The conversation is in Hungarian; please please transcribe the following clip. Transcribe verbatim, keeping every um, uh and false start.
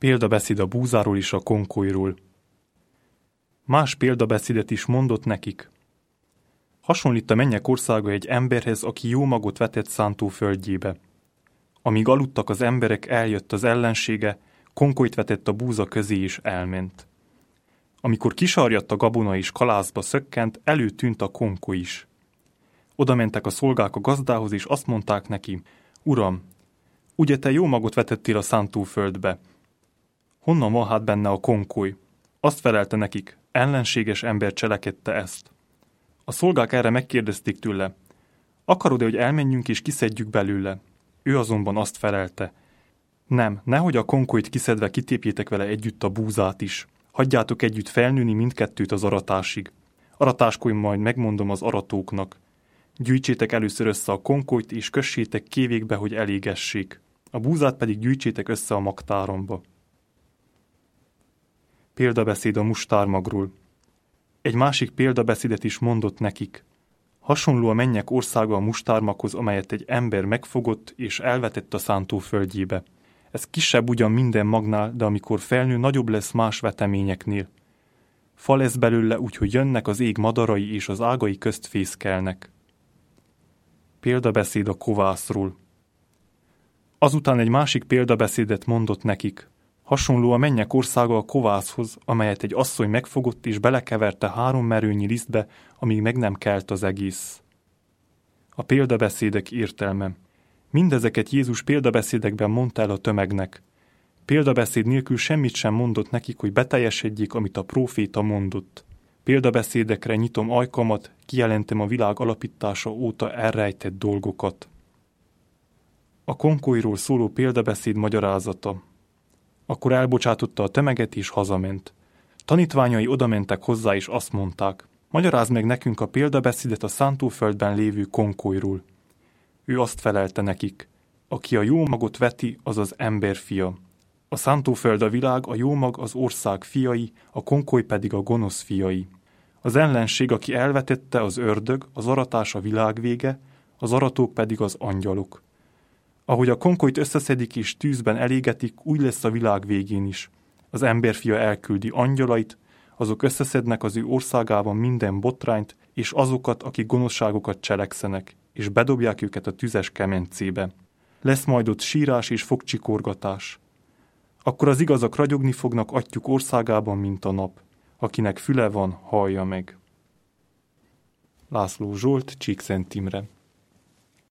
Példabeszéd a búzáról és a konkolyról. Más példabeszédet is mondott nekik. Hasonlít a mennyek országa egy emberhez, aki jó magot vetett szántóföldjébe. Amíg aludtak az emberek, eljött az ellensége, konkolyt vetett a búza közé és elment. Amikor kisarjadt a gabona és kalászba szökkent, előtűnt a konkoly is. Oda mentek a szolgák a gazdához, és azt mondták neki: Uram, ugye te jó magot vetettél a szántóföldbe? Honnan van hát benne a konkoly? Azt felelte nekik: ellenséges ember cselekedte ezt. A szolgák erre megkérdezték tőle: akarod-e, hogy elmenjünk és kiszedjük belőle? Ő azonban azt felelte: nem, nehogy a konkolyt kiszedve kitépjétek vele együtt a búzát is. Hagyjátok együtt felnőni mindkettőt az aratásig. Aratáskor majd megmondom az aratóknak. Gyűjtsétek először össze a konkolyt, és kössétek kévékbe, hogy elégessék. A búzát pedig gyűjtsétek össze a magtáromba. Példabeszéd a mustármagról. Egy másik példabeszédet is mondott nekik. Hasonló a mennyek országa a mustármaghoz, amelyet egy ember megfogott és elvetett a szántóföldjébe. Ez kisebb ugyan minden magnál, de amikor felnő, nagyobb lesz más veteményeknél. Fa lesz belőle, úgyhogy jönnek az ég madarai és az ágai közt fészkelnek. Példabeszéd a kovászról. Azután egy másik példabeszédet mondott nekik. Hasonló a mennyek országa a kovászhoz, amelyet egy asszony megfogott és belekeverte három merőnyi lisztbe, amíg meg nem kelt az egész. A példabeszédek értelme. Mindezeket Jézus példabeszédekben mondta el a tömegnek. Példabeszéd nélkül semmit sem mondott nekik, hogy beteljesedjék, amit a próféta mondott. Példabeszédekre nyitom ajkamat, kijelentem a világ alapítása óta elrejtett dolgokat. A konkolyról szóló példabeszéd magyarázata. Akkor elbocsátotta a tömeget és hazament. Tanítványai odamentek hozzá és azt mondták: magyarázd meg nekünk a példabeszédet a szántóföldben lévő konkolyról. Ő azt felelte nekik: aki a jó magot veti, az az ember fia. A szántóföld a világ, a jó mag az ország fiai, a konkoly pedig a gonosz fiai. Az ellenség, aki elvetette, az ördög, az aratás a világ vége, az aratók pedig az angyalok. Ahogy a konkolyt összeszedik és tűzben elégetik, úgy lesz a világ végén is. Az emberfia elküldi angyalait, azok összeszednek az ő országában minden botrányt, és azokat, akik gonoszságokat cselekszenek, és bedobják őket a tüzes kemencébe. Lesz majd ott sírás és fogcsikorgatás. Akkor az igazak ragyogni fognak atyjuk országában, mint a nap. Akinek füle van, hallja meg. László Zsolt, Csíkszent Imre.